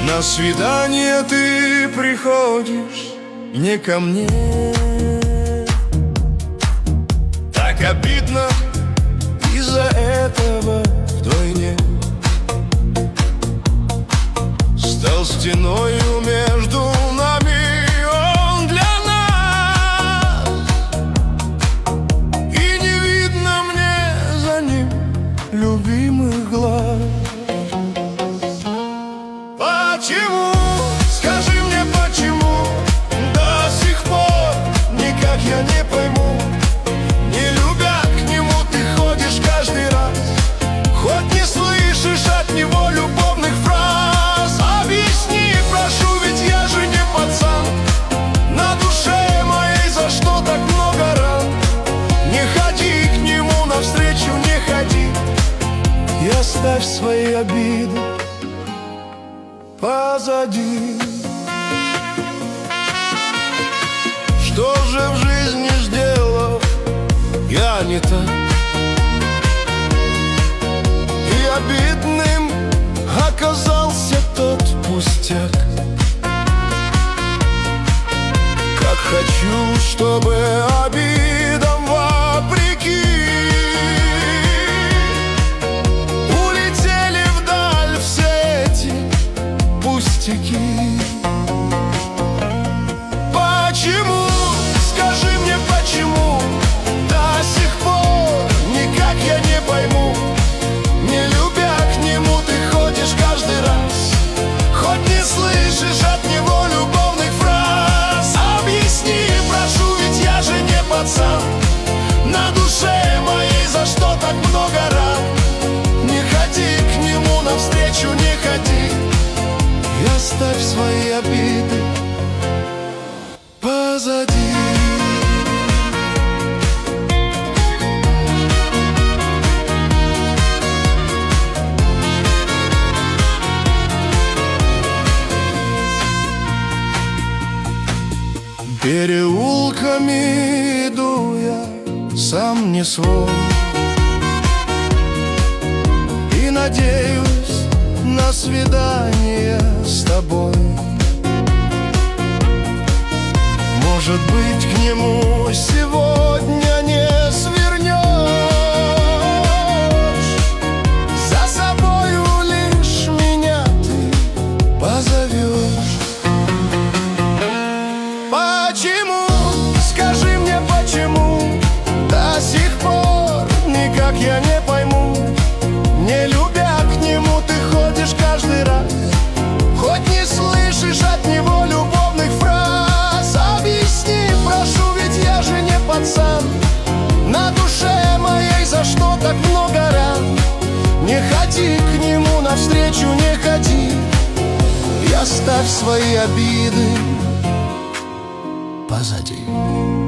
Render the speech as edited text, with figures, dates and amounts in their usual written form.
На свидание ты приходишь не ко мне. Так обидно из-за этого вдвойне. Стал стеною между нами он для нас, и не видно мне за ним любимых глаз. Почему? Скажи мне, почему до сих пор никак я не пойму? Не любя к нему, ты ходишь каждый раз, хоть не слышишь от него любовных фраз. Объясни, прошу, ведь я же не пацан. На душе моей за что так много ран? Не ходи к нему навстречу, не ходи, и оставь свои обиды позади. Что же в жизни сделал я не так, и обидным оказался тот пустяк? Как хочу, чтобы обидам вопреки улетели вдаль все эти пустяки. Почему? Скажи мне, почему до сих пор никак я не пойму? Не любя к нему, ты ходишь каждый раз, хоть не слышишь от него любовных фраз. Объясни, прошу, ведь я же не пацан. На душе моей за что так много ран? Не ходи к нему навстречу, не ходи, и оставь свои обиды позади. Переулками иду я, сам не свой, и надеюсь на свидание с тобой. Может быть, к нему сегодня не свернешь, за собою лишь меня ты позовешь. Почему? Скажи мне, почему до сих пор никак я не пойму? Не любя к нему, ты ходишь каждый раз, хоть не слышишь от него любовных фраз. Объясни, прошу, ведь я же не пацан. На душе моей за что так много ран? Не ходи к нему навстречу, не ходи, и оставь свои обиды позади.